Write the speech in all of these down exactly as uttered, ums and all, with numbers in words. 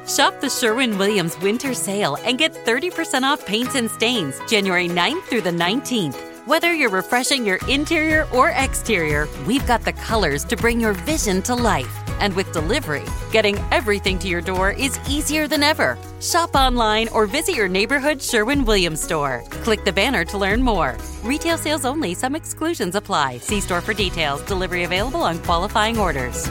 Shop the Sherwin-Williams Winter Sale and get thirty percent off paints and stains January ninth through the nineteenth. Whether you're refreshing your interior or exterior, we've got the colors to bring your vision to life. And with delivery, getting everything to your door is easier than ever. Shop online or visit your neighborhood Sherwin-Williams store. Click the banner to learn more. Retail sales only. Some exclusions apply. See store for details. Delivery available on qualifying orders.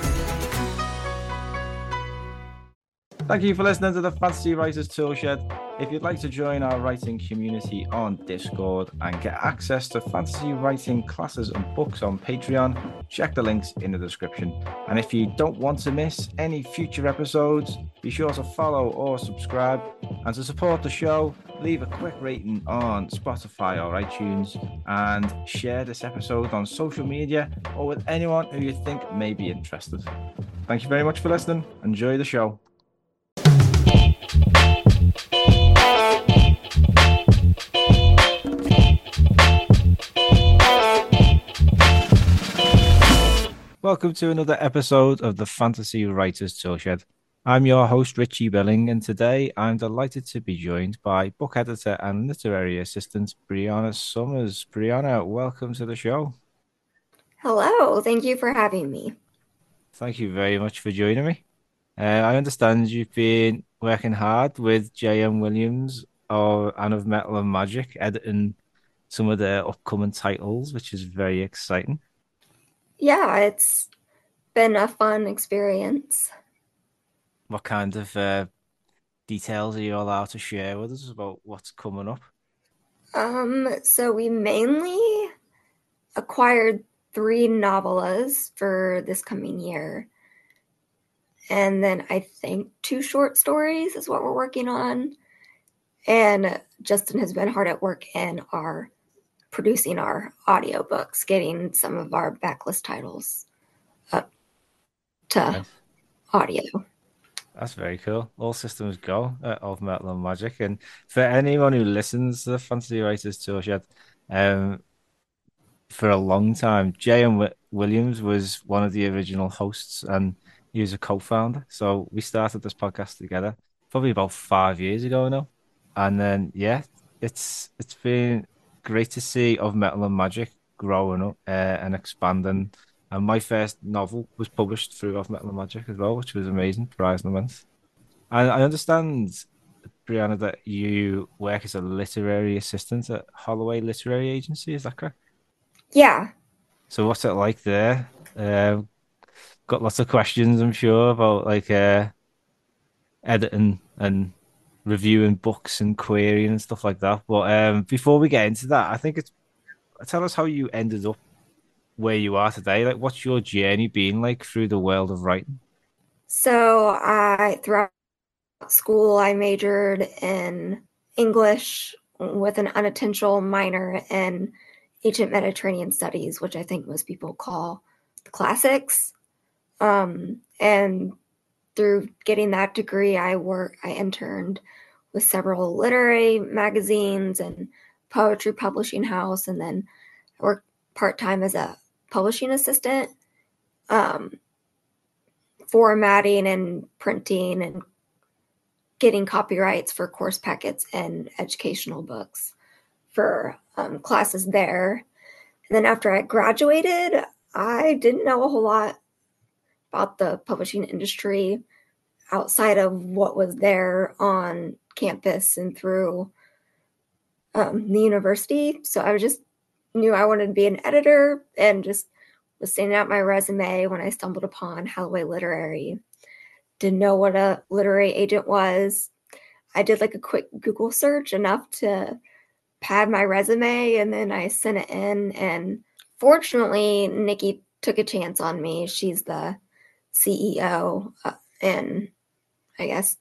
Thank you for listening to the Fantasy Writers Toolshed. If you'd like to join our writing community on Discord and get access to fantasy writing classes and books on Patreon, check the links in the description. And if you don't want to miss any future episodes, be sure to follow or subscribe. And to support the show, leave a quick rating on Spotify or iTunes and share this episode on social media or with anyone who you think may be interested. Thank you very much for listening. Enjoy the show. Welcome to another episode of the Fantasy Writers Toolshed. I'm your host, Richie Billing, and today I'm delighted to be joined by book editor and literary assistant Brianna Summers. Brianna, welcome to the show. Hello, thank you for having me. Thank you very much for joining me. Uh, I understand you've been working hard with J M Williams or and of Metal and Magic, editing some of their upcoming titles, which is very exciting. Yeah, it's been a fun experience. What kind of uh, details are you allowed to share with us about what's coming up? Um, so we mainly acquired three novellas for this coming year. And then I think two short stories is what we're working on. And Justin has been hard at work in our producing our audiobooks, getting some of our backlist titles up to nice. Audio. That's very cool. All systems go uh, of Metal and Magic. And for anyone who listens to the Fantasy Writers Toolshed, um, for a long time, J M W- Williams was one of the original hosts and he was a co-founder. So we started this podcast together probably about five years ago now. And then, yeah, it's it's been great to see Of Metal and Magic growing up uh, and expanding. And my first novel was published through Of Metal and Magic as well, which was amazing, Prize and Events. And I understand, Brianna, that you work as a literary assistant at Holloway Literary Agency, is that correct? Yeah. So what's it like there? Uh, got lots of questions, I'm sure, about like uh, editing and reviewing books and querying and stuff like that. But um, before we get into that, I think it's tell us how you ended up where you are today. Like, what's your journey been like through the world of writing? So I throughout school, I majored in English with an unintentional minor in ancient Mediterranean studies, which I think most people call the classics. Um, and through getting that degree, I work, I interned with several literary magazines and poetry publishing house, and then I worked part-time as a publishing assistant, um, formatting and printing and getting copyrights for course packets and educational books for um, classes there. And then after I graduated, I didn't know a whole lot about the publishing industry outside of what was there on campus and through um, the university. So I just knew I wanted to be an editor and just was sending out my resume when I stumbled upon Holloway Literary. Didn't know what a literary agent was. I did like a quick Google search, enough to pad my resume, and then I sent it in. And fortunately, Nikki took a chance on me. She's the C E O uh, and I guess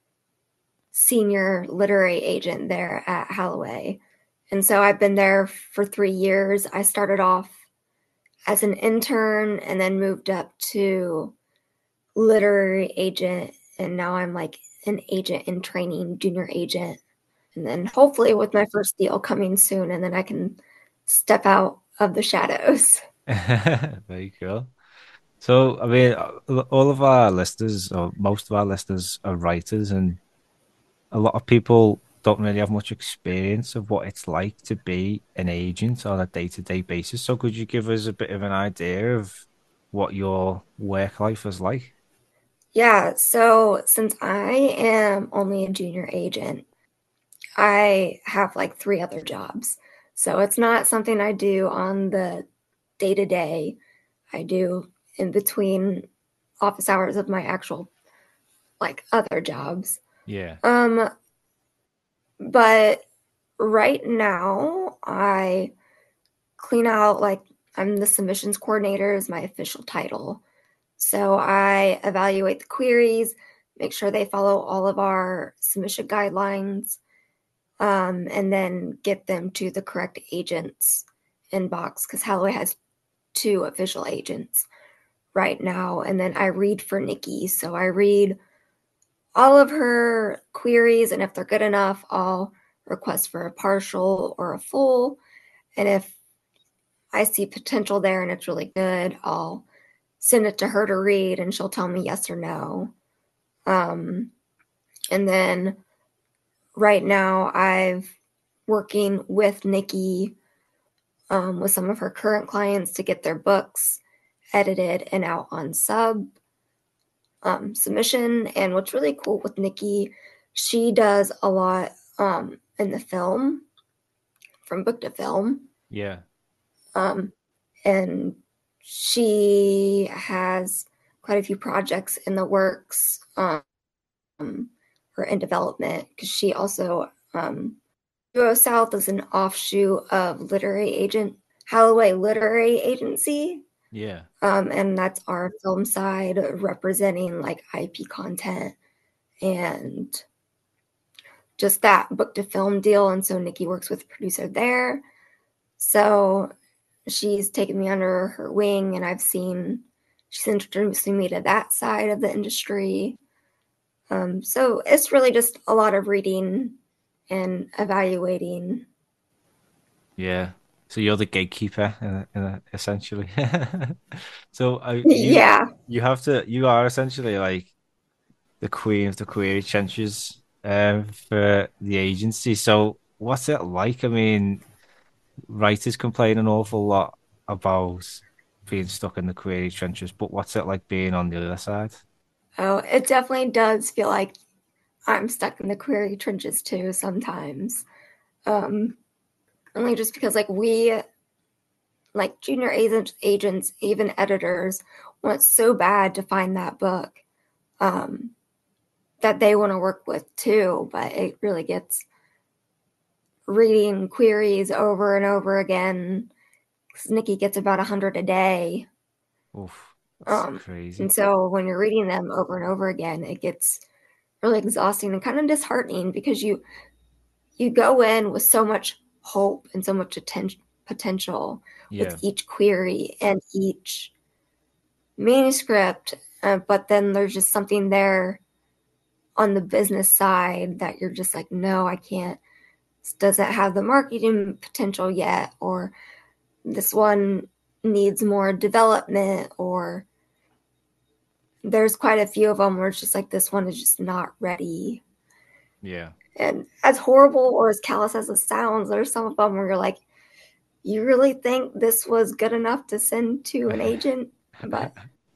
senior literary agent there at Holloway. And so I've been there for three years. I started off as an intern and then moved up to literary agent. And now I'm like an agent in training, junior agent. And then hopefully with my first deal coming soon, and then I can step out of the shadows. Very cool. So, I mean, all of our listeners, or most of our listeners, are writers, and a lot of people don't really have much experience of what it's like to be an agent on a day-to-day basis. So, could you give us a bit of an idea of what your work life is like? Yeah, so since I am only a junior agent, I have like three other jobs. So it's not something I do on the day to day. I do in between office hours of my actual like other jobs. Yeah, Um, but right now I clean out like I'm the submissions coordinator is my official title. So I evaluate the queries, make sure they follow all of our submission guidelines, um, and then get them to the correct agent's inbox because Halloway has two official agents right now. And then I read for Nikki. So I read all of her queries, and if they're good enough, I'll request for a partial or a full. And if I see potential there and it's really good, I'll send it to her to read and she'll tell me yes or no. Um, and then right now I've working with Nikki um, with some of her current clients to get their books edited and out on sub um, submission. And what's really cool with Nikki, she does a lot um, in the film, from book to film. yeah, Um, and she has quite a few projects in the works um, or in development because she also um, Duo South is an offshoot of Literary Agent Halloway Literary Agency, yeah, um, and that's our film side representing like I P content and just that book to film deal. And so Nikki works with a producer there. So she's taken me under her wing, and I've seen she's introducing me to that side of the industry. Um, so it's really just a lot of reading and evaluating. yeah. So you're the gatekeeper, uh, uh, essentially. So uh, you Yeah. you have to you are essentially like the queen of the query trenches um, for the agency. So what's it like? I mean, writers complain an awful lot about being stuck in the query trenches, but what's it like being on the other side? Oh, it definitely does feel like I'm stuck in the query trenches too sometimes. Um, only just because like we like junior agents, agents, even editors want so bad to find that book um, that they want to work with too, but it really gets reading queries over and over again. Nikki gets about a hundred a day. Oof, that's Um, crazy. and so when you're reading them over and over again, it gets really exhausting and kind of disheartening because you you go in with so much hope and so much attention potential with Yeah, each query and each manuscript, uh, but then there's just something there on the business side that you're just like, no, I can't. This doesn't have the marketing potential yet, or this one needs more development, or there's quite a few of them where it's just like this one is just not ready. yeah. And as horrible or as callous as it sounds, there's some of them where you're like, you really think this was good enough to send to an agent? But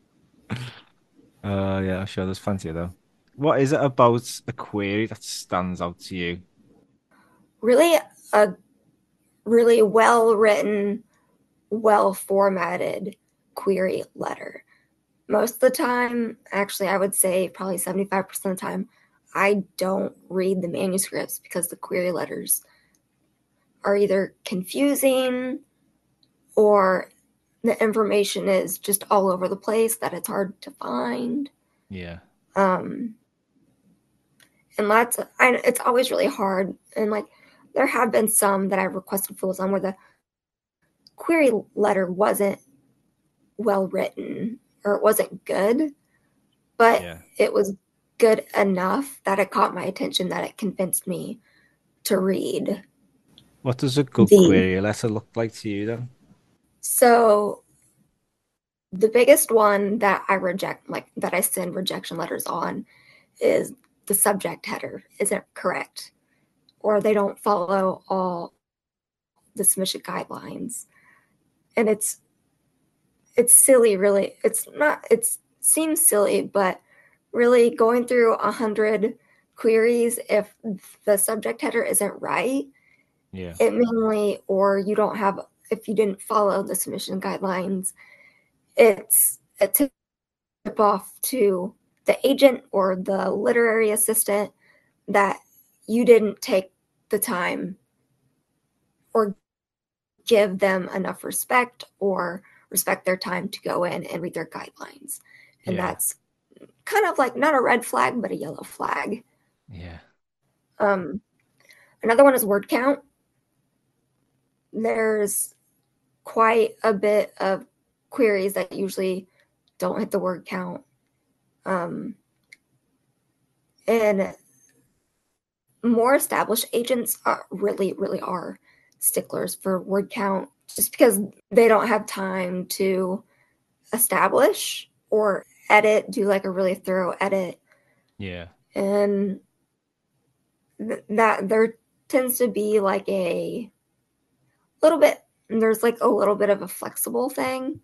Uh, yeah, I'm sure there's plenty of them. What is it about a query that stands out to you? really, a really well written, well formatted query letter. Most of the time, actually, I would say probably seventy-five percent of the time, I don't read the manuscripts because the query letters are either confusing or the information is just all over the place that it's hard to find. Yeah, Um, and that's, I, it's always really hard. And like, there have been some that I've requested fulls on where the query letter wasn't well written or it wasn't good, but yeah. it was good enough that it caught my attention that it convinced me to read What does a good the. query letter look like to you then? So the biggest one that I reject, like that I send rejection letters on, is the subject header isn't correct, or they don't follow all the submission guidelines. And it's it's silly, really. It's not, it seems silly, but really going through a hundred queries, if the subject header isn't right, yeah, it mainly, or you don't have, if you didn't follow the submission guidelines, it's a tip off to the agent or the literary assistant that you didn't take the time or give them enough respect or respect their time to go in and read their guidelines. And yeah, that's kind of like not a red flag, but a yellow flag. yeah, Um, another one is word count. There's quite a bit of queries that usually don't hit the word count. Um, and more established agents are really, really are sticklers for word count just because they don't have time to establish or edit, do like a really thorough edit. yeah, And th- that there tends to be like a little bit, there's like a little bit of a flexible thing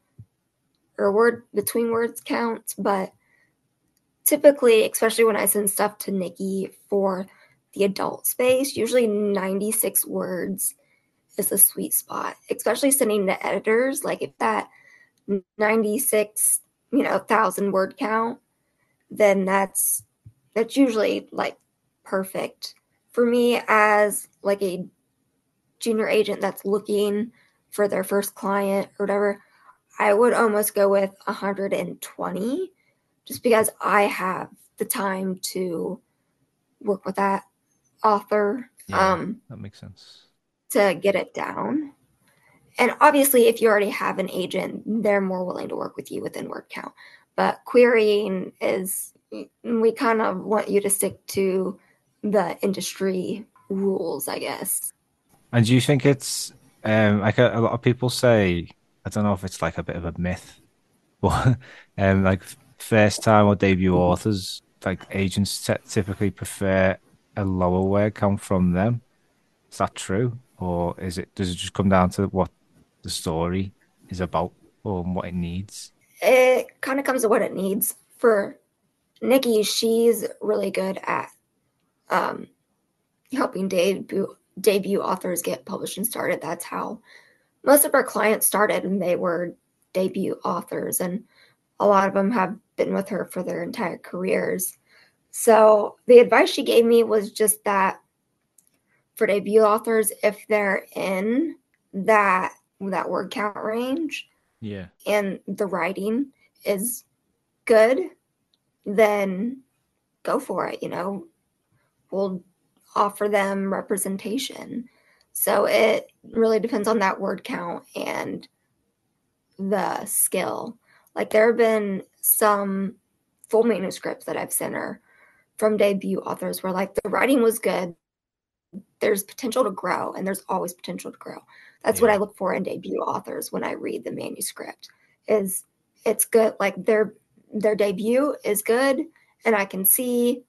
or word between words counts, but typically, especially when I send stuff to Nikki for the adult space, usually ninety-six words is a sweet spot, especially sending to editors. Like if that ninety-six, you know, thousand word count, then that's that's usually like perfect for me as like a junior agent that's looking for their first client or whatever. I would almost go with one hundred twenty just because I have the time to work with that author yeah. um, That makes sense. to get it down. And obviously, if you already have an agent, they're more willing to work with you within word count. But querying is, we kind of want you to stick to the industry rules, I guess. And do you think it's um like a, a lot of people say, I don't know if it's like a bit of a myth, but um like first time or debut authors, like agents t typically prefer a lower word count from them. Is that true? Or is it does it just come down to what the story is about or what it needs? It kind of comes to what it needs. For Nikki, she's really good at um, helping debut debut authors get published and started. That's how most of our clients started, and they were debut authors, and a lot of them have been with her for their entire careers. So the advice she gave me was just that for debut authors, if they're in that that word count range Yeah. and the writing is good, then go for it. You know, we'll offer them representation. So it really depends on that word count and the skill. Like there have been some full manuscripts that I've sent her from debut authors where like the writing was good. There's potential to grow, and there's always potential to grow. That's Yeah. what I look for in debut authors when I read the manuscript. Is it's good, like their their debut is good, and I can see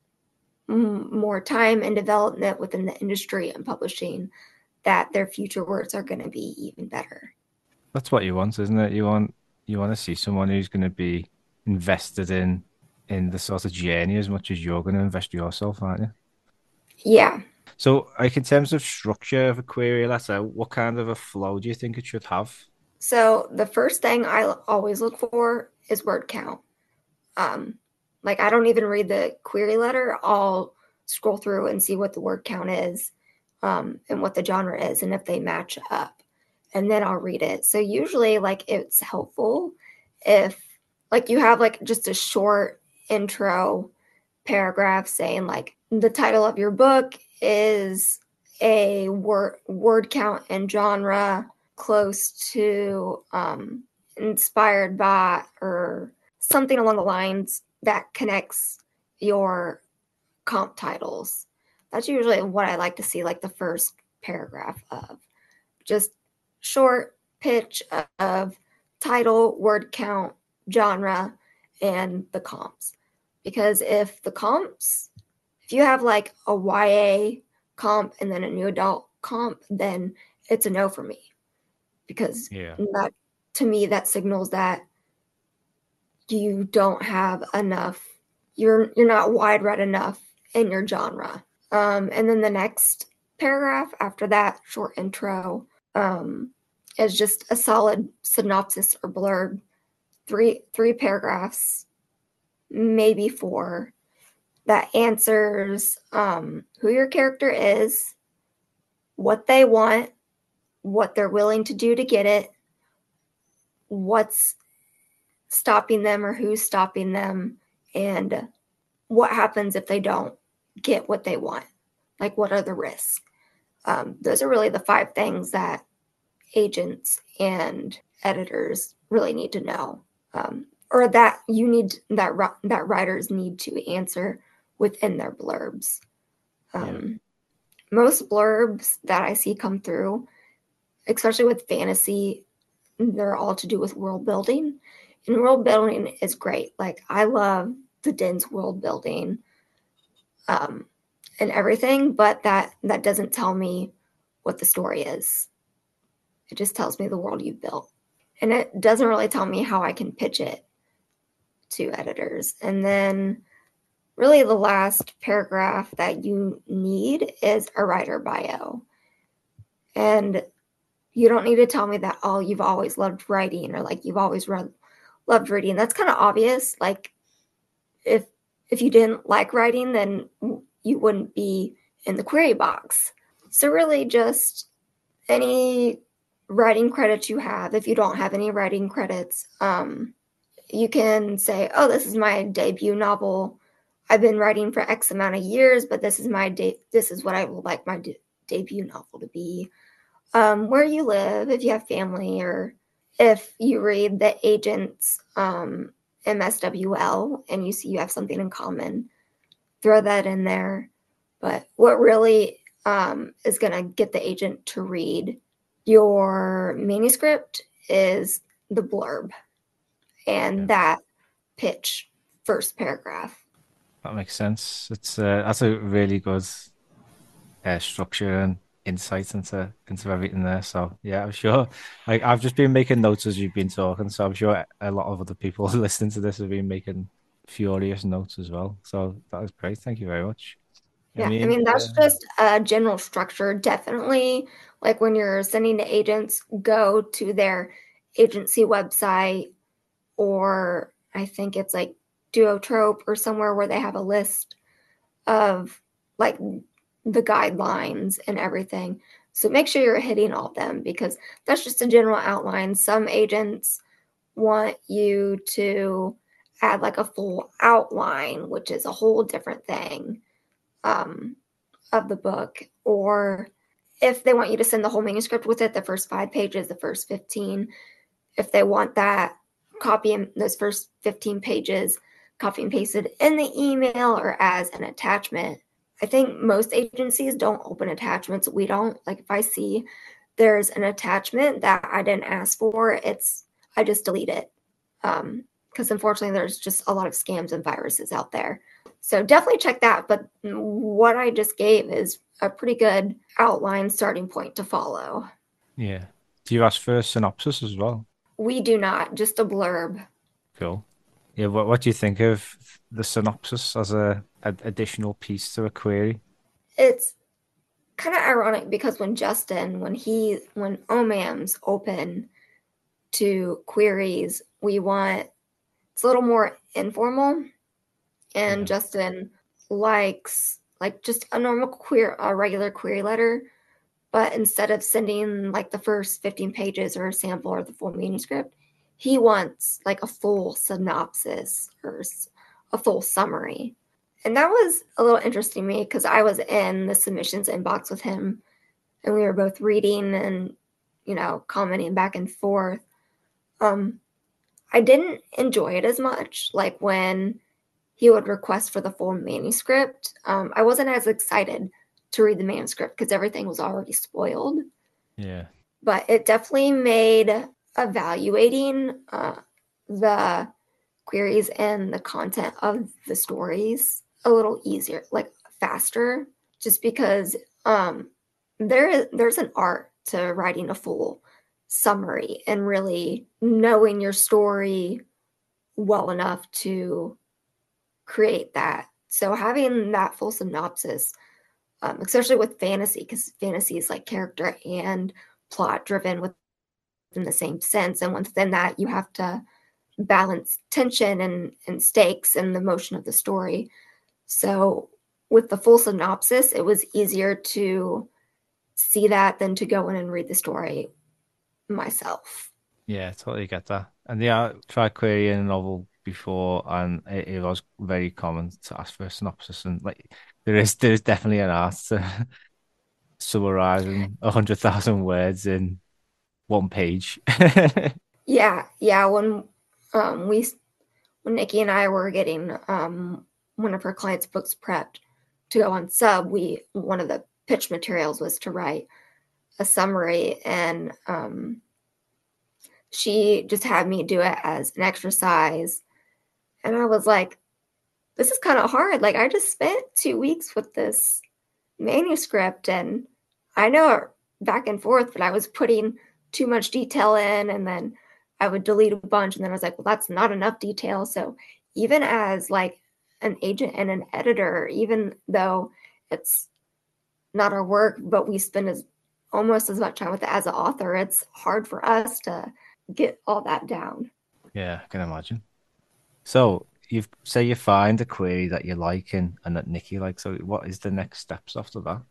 m- more time and development within the industry and publishing that their future works are going to be even better. That's what you want, isn't it? You want you want to see someone who's going to be invested in in the sort of journey as much as you're going to invest yourself, aren't you? Yeah. So, like in terms of structure of a query letter, what kind of a flow do you think it should have? So the first thing I always look for is word count. Um, like I don't even read the query letter. I'll scroll through and see what the word count is, um, and what the genre is, and if they match up, and then I'll read it. So usually, like it's helpful if like you have like just a short intro paragraph saying like the title of your book is a word word count and genre close to um, inspired by or something along the lines that connects your comp titles. That's usually what I like to see, like the first paragraph of just short pitch of title, word count, genre, and the comps. Because if the comps, if you have like a Y A comp and then a new adult comp, then it's a no for me. Because Yeah. that, to me, that signals that you don't have enough, you're you're not wide read enough in your genre. Um, and then the next paragraph after that short intro um, is just a solid synopsis or blurb, three three paragraphs, maybe four, that answers um, who your character is, what they want, what they're willing to do to get it, what's stopping them or who's stopping them, and what happens if they don't get what they want. Like, what are the risks? Um, those are really the five things that agents and editors really need to know, um, or that you need that that writers need to answer within their blurbs. Um, yeah. Most blurbs that I see come through, especially with fantasy, they're all to do with world building. And world building is great. Like, I love the dense world building um, and everything, but that that doesn't tell me what the story is. It just tells me the world you've built. And it doesn't really tell me how I can pitch it to editors. And then really the last paragraph that you need is a writer bio. And you don't need to tell me that, oh, you've always loved writing, or like you've always read, loved reading. That's kind of obvious. Like, if if you didn't like writing, then you wouldn't be in the query box. So really just any writing credits you have. If you don't have any writing credits, um, you can say, oh, this is my debut novel. I've been writing for X amount of years, but this is my de- this is what I would like my de- debut novel to be. Um, where you live, if you have family, or if you read the agent's um, M S W L and you see you have something in common, throw that in there. But what really um, is going to get the agent to read your manuscript is the blurb and yeah. that pitch first paragraph. That makes sense. It's uh, that's a really good uh, structure and insight into into everything there. So yeah, I'm sure. Like, I've just been making notes as you've been talking, so I'm sure a lot of other people listening to this have been making furious notes as well. So that was great. Thank you very much. Yeah, I mean, I mean that's uh, just a general structure. Definitely, like when you're sending to agents, go to their agency website, or I think it's like Duotrope or somewhere where they have a list of like the guidelines and everything. So make sure you're hitting all of them, because that's just a general outline. Some agents want you to add like a full outline, which is a whole different thing um, of the book. Or if they want you to send the whole manuscript with it, the first five pages, the first fifteen, if they want that, copy those first fifteen pages, copy and pasted in the email or as an attachment. I think most agencies don't open attachments. We don't. Like, if I see there's an attachment that I didn't ask for, it's I just delete it. Um, because unfortunately there's just a lot of scams and viruses out there. So definitely check that. But what I just gave is a pretty good outline starting point to follow. Yeah. Do you ask for a synopsis as well? We do not, just a blurb. Cool. Yeah, what what do you think of the synopsis as a, a additional piece to a query? It's kind of ironic because when Justin, when he, when O M A Ms open to queries, we want, it's a little more informal, and yeah. Justin likes like just a normal queer, a regular query letter, but instead of sending like the first fifteen pages or a sample or the full manuscript, he wants like a full synopsis or a full summary. And that was a little interesting to me because I was in the submissions inbox with him and we were both reading and, you know, commenting back and forth. Um, I didn't enjoy it as much. Like when he would request for the full manuscript, um, I wasn't as excited to read the manuscript because everything was already spoiled. Yeah. But it definitely made evaluating uh, the queries and the content of the stories a little easier, like faster, just because um, there is there's an art to writing a full summary and really knowing your story well enough to create that. So having that full synopsis, um, especially with fantasy, because fantasy is like character and plot driven within the same sense, and within that you have to balance tension and, and stakes and the motion of the story. So with the full synopsis, it was easier to see that than to go in and read the story myself. Yeah, totally get that. And yeah, I tried querying a novel before, and it, it was very common to ask for a synopsis. And like, there is there is definitely an art to summarizing a hundred thousand words in one page. Yeah, yeah. When um, we, when Nikki and I were getting um, one of her clients' books prepped to go on sub, we one of the pitch materials was to write a summary, and um, she just had me do it as an exercise, and I was like, "This is kind of hard. Like, I just spent two weeks with this manuscript, and I know it back and forth, but I was putting too much detail in, and then I would delete a bunch, and then I was like, well, that's not enough detail." So even as like an agent and an editor, even though it's not our work, but we spend as almost as much time with it as an author, it's hard for us to get all that down. Yeah, I can imagine. So you say you find a query that you like and, and that Nikki likes. So what is the next steps after that?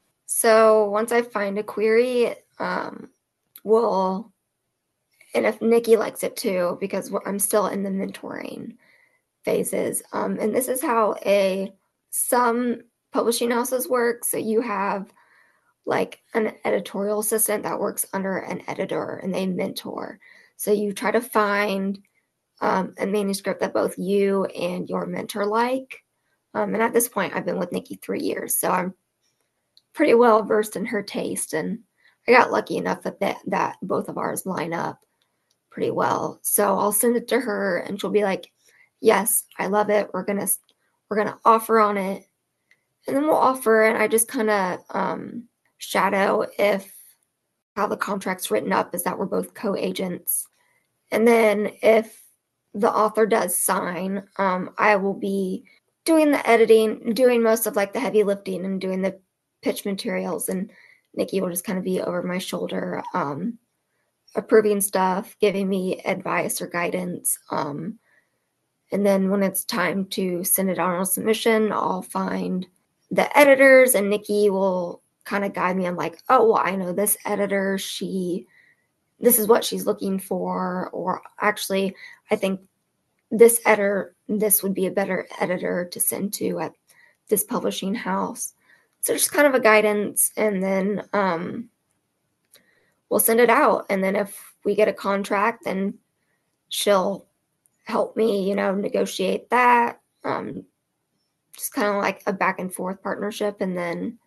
So once I find a query, um, we'll, and if Nikki likes it too, because I'm still in the mentoring phases. Um, and this is how a some publishing houses work. So you have like an editorial assistant that works under an editor, and they mentor. So you try to find um, a manuscript that both you and your mentor like. Um, and at this point, I've been with Nikki three years, so I'm pretty well versed in her taste. And I got lucky enough that that, that both of ours line up pretty well. So I'll send it to her, and she'll be like, "Yes, I love it. We're gonna we're gonna offer on it," and then we'll offer. And I just kind of um, shadow if how the contract's written up is that we're both co-agents, and then if the author does sign, um, I will be doing the editing, doing most of like the heavy lifting, and doing the pitch materials, and Nikki will just kind of be over my shoulder, um, approving stuff, giving me advice or guidance. Um, and then when it's time to send it on a submission, I'll find the editors, and Nikki will kind of guide me on like, oh, well, I know this editor, she, this is what she's looking for, or actually, I think this editor, this would be a better editor to send to at this publishing house. So just kind of a guidance, and then um, we'll send it out. And then if we get a contract, then she'll help me, you know, negotiate that. Um, just kind of like a back and forth partnership. And then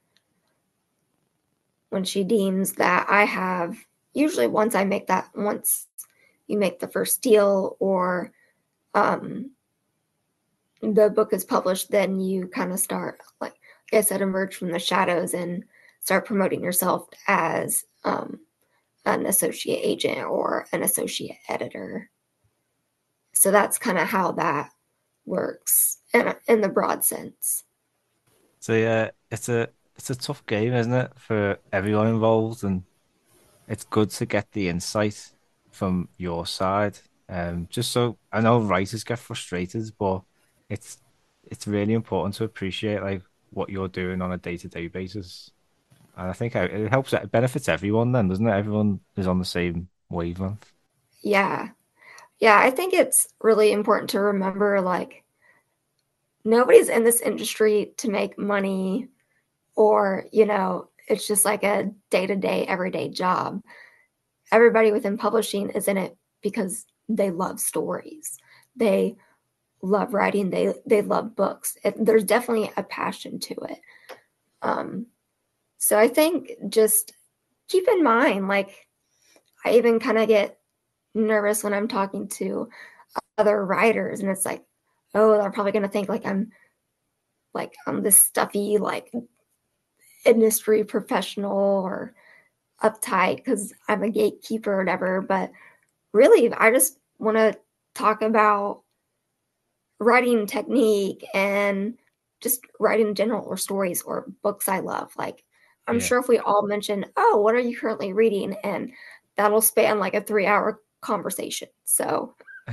when she deems that I have, usually once I make that, once you make the first deal or um, the book is published, then you kind of start, like, like I said, emerge from the shadows and start promoting yourself as um, an associate agent or an associate editor. So that's kind of how that works in, in the broad sense. So yeah, it's a it's a tough game, isn't it, for everyone involved, and it's good to get the insight from your side. Um, just so I know writers get frustrated, but it's it's really important to appreciate like what you're doing on a day-to-day basis. And I think it helps, it benefits everyone then, doesn't it? Everyone is on the same wavelength. Yeah. Yeah, I think it's really important to remember, like, nobody's in this industry to make money, or, you know, it's just like a day-to-day, everyday job. Everybody within publishing is in it because they love stories. They love writing. They they love books. It, there's definitely a passion to it. Um, so I think just keep in mind, like, I even kind of get nervous when I'm talking to other writers, and it's like, oh, they're probably going to think like I'm like I'm this stuffy like industry professional or uptight because I'm a gatekeeper or whatever. But really, I just want to talk about writing technique and just writing in general, or stories or books I love. Like, I'm Yeah. sure if we all mention, oh, what are you currently reading? And that'll span like a three hour conversation. So,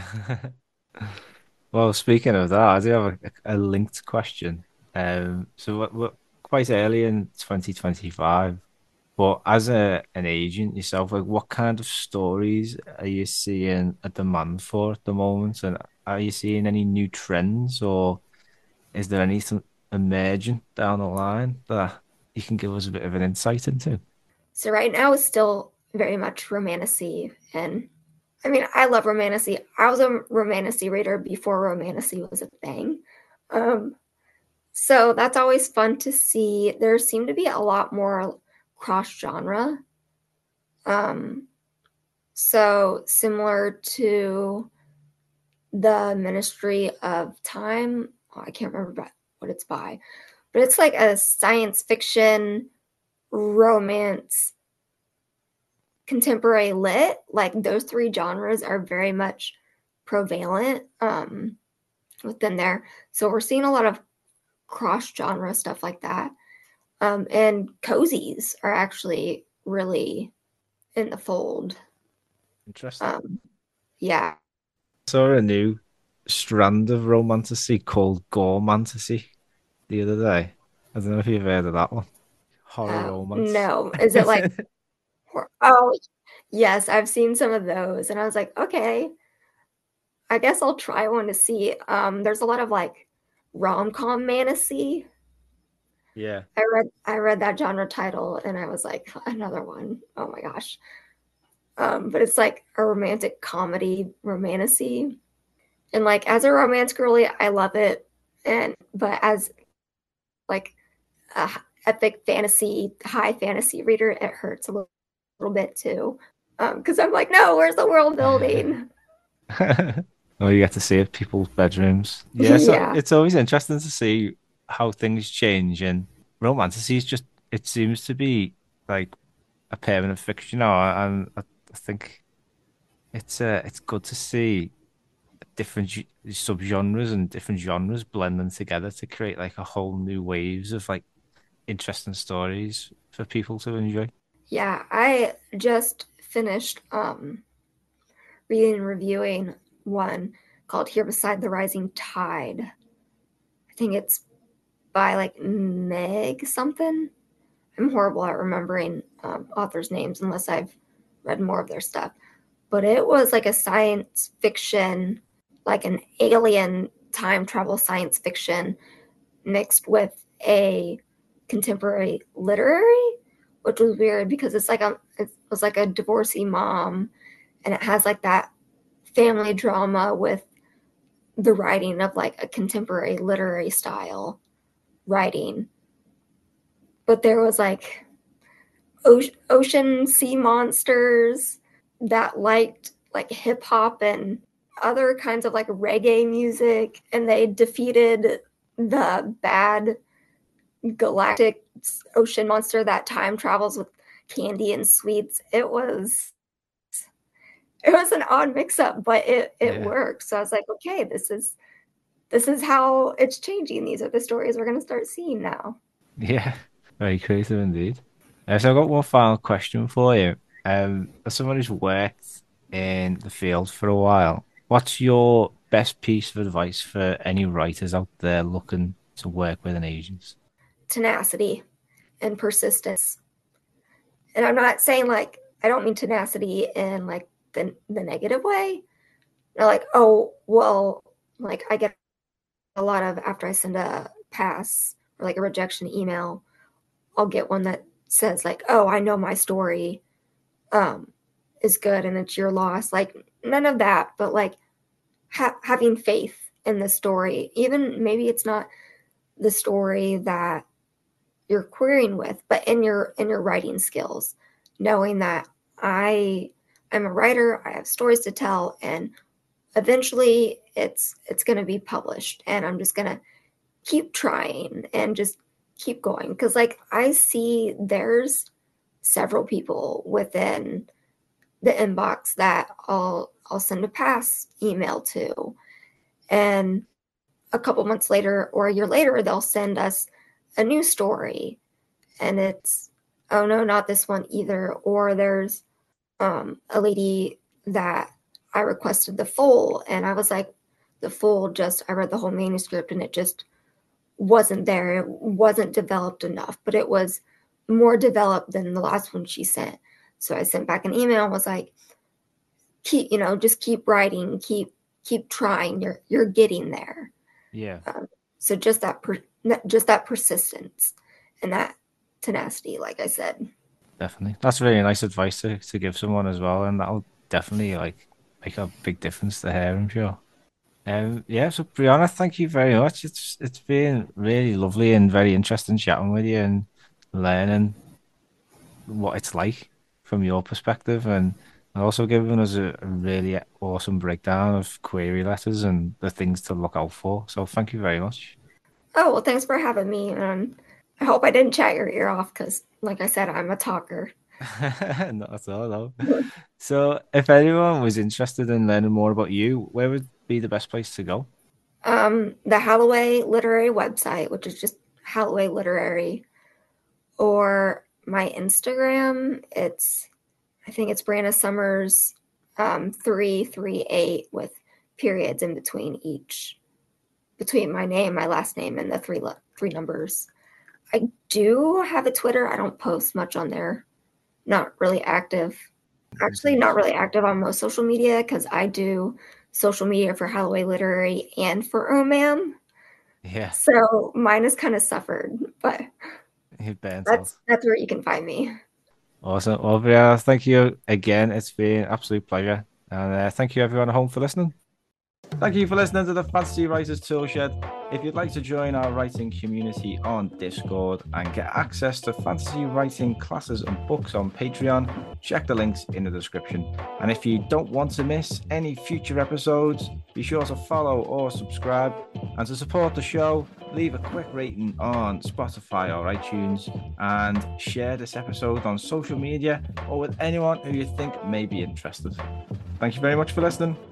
Well, speaking of that, I do have a, a linked question. Um, so we're, we're quite early in twenty twenty-five, but as a an agent yourself, like what kind of stories are you seeing a demand for at the moment? And are you seeing any new trends, or is there anything emerging down the line that you can give us a bit of an insight into? so right now it's still very much romantasy. And I mean, I love romantasy. I was a romantasy reader before romantasy was a thing. Um, so that's always fun to see. There seem to be a lot more cross genre. Um, so similar to the Ministry of Time. Oh, I can't remember what it's by, but it's like a science fiction, romance, contemporary lit. Like those three genres are very much prevalent um, within there. So we're seeing a lot of cross genre stuff like that. Um, and cozies are actually really in the fold. Interesting. Um, yeah. Saw a new strand of romantasy called goremantasy the other day. I don't know if you've heard of that one. Horror Uh, romance. no, is it like, oh, yes, I've seen some of those. And I was like, okay, I guess I'll try one to see. Um, there's a lot of like rom-com fantasy. Yeah. I read I read that genre title and I was like, another one. Oh my gosh. Um, but it's like a romantic comedy romantasy. And like as a romance girly, I love it. And but as like a epic fantasy, high fantasy reader, it hurts a little, little bit too. Um, because I'm like, no, where's the world building? Oh, you get to see it, people's bedrooms. Yeah, so Yeah. it's always interesting to see how things change. And romantasy is just, it seems to be like a permanent fixture now. And I, I think it's uh, it's good to see different ge- subgenres and different genres blending together to create like a whole new waves of like interesting stories for people to enjoy. Yeah. I just finished um reading and reviewing one called Here Beside the Rising Tide. I think it's by like Meg something. I'm horrible at remembering um, authors' names unless I've read more of their stuff. But it was like a science fiction, like an alien time travel science fiction mixed with a contemporary literary, which was weird because it's like a it was like a divorcee mom, and it has like that family drama with the writing of like a contemporary literary style writing. But there was like ocean sea monsters that liked like hip hop and other kinds of like reggae music, and they defeated the bad galactic ocean monster that time travels with candy and sweets. It was it was an odd mix up, but it it Yeah. worked. So I was like, okay, this is this is how it's changing. These are the stories we're going to start seeing now. Yeah. Very creative indeed. Uh, so I've got one final question for you. Um, as someone who's worked in the field for a while, what's your best piece of advice for any writers out there looking to work with an agent? Tenacity and persistence. And I'm not saying like I don't mean tenacity in like the the negative way. They're like, oh well, like I get a lot of after I send a pass or like a rejection email, I'll get one that says like, oh, I know my story um is good and it's your loss. Like none of that, but like ha- having faith in the story, even maybe it's not the story that you're querying with, but in your in your writing skills, knowing that I I'm a writer. I have stories to tell, and eventually it's it's going to be published, and I'm just going to keep trying and just keep going, because like I see there's several people within the inbox that I'll I'll send a pass email to, and a couple months later or a year later they'll send us a new story, and it's, oh no, not this one either. Or there's um, a lady that I requested the full, and I was like, the full just, I read the whole manuscript and it just wasn't there. It wasn't developed enough, but it was more developed than the last one she sent. So I sent back an email and was like, keep, you know, just keep writing, keep, keep trying. You're, you're getting there. Yeah. Um, so just that, per, just that persistence and that tenacity, like I said. Definitely. That's really nice advice to, to give someone as well. And that'll definitely like make a big difference to her, I'm sure. Um, yeah, so Brianna, thank you very much. It's it's been really lovely and very interesting chatting with you and learning what it's like from your perspective, and also giving us a, a really awesome breakdown of query letters and the things to look out for. So thank you very much. Oh, well, thanks for having me. Um, I hope I didn't chat your ear off because, like I said, I'm a talker. Not at all, no. So if anyone was interested in learning more about you, where would be the best place to go? Um, the Holloway Literary website, which is just Holloway Literary, or my Instagram. It's, I think it's Brianna Summers um, three three eight with periods in between each, between my name, my last name, and the three three numbers. I do have a Twitter. I don't post much on there. Not really active. Actually, not really active on most social media because I do social media for Holloway Literary and for Oh Ma'am. Yeah. So mine has kind of suffered, but that's, that's where you can find me. Awesome. Well, Brianna, thank you again. It's been an absolute pleasure. And uh, thank you everyone at home for listening. Thank you for listening to the Fantasy Writers Toolshed. If you'd like to join our writing community on Discord and get access to fantasy writing classes and books on Patreon, check the links in the description. And if you don't want to miss any future episodes, be sure to follow or subscribe. And to support the show, leave a quick rating on Spotify or iTunes and share this episode on social media or with anyone who you think may be interested. Thank you very much for listening.